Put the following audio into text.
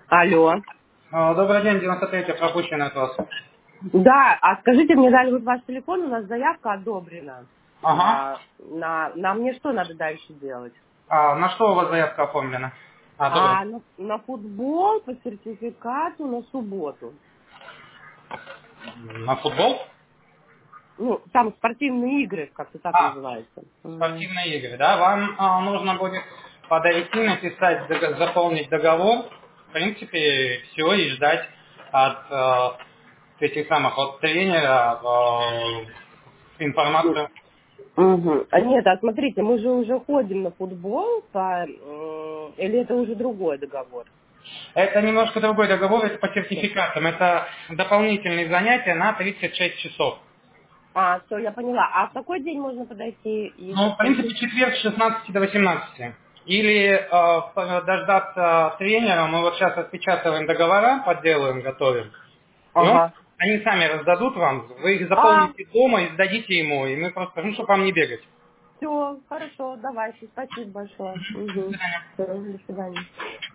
Алло. Добрый день, 93-й, пропущенный от вас. Да, а скажите, мне дали вот ваш телефон, у нас заявка одобрена. Ага. На мне что надо дальше делать? На что у вас заявка оформлена? Добрый. На футбол по сертификату на субботу. На футбол? Ну, там спортивные игры, как-то так называется. Мгм. Спортивные игры, да? Вам нужно будет подойти, написать, заполнить договор. В принципе, все, и ждать от этих самых, от тренера информацию. Мгм. Нет, смотрите, мы же уже ходим на футбол, или это уже другой договор? Это немножко другой договор, это по сертификатам. Это дополнительные занятия на 36 часов. Все, я поняла. А в какой день можно подойти, если Ну, в принципе, спросить? четверг с 16 до 18. Или дождаться тренера, мы вот сейчас распечатываем договора, подделываем, готовим. И Ага. они сами раздадут вам, вы их А, заполните дома и сдадите ему, и мы просто скажем, чтобы вам не бегать. все, хорошо, давайте, спасибо большое. Угу. Все, до свидания.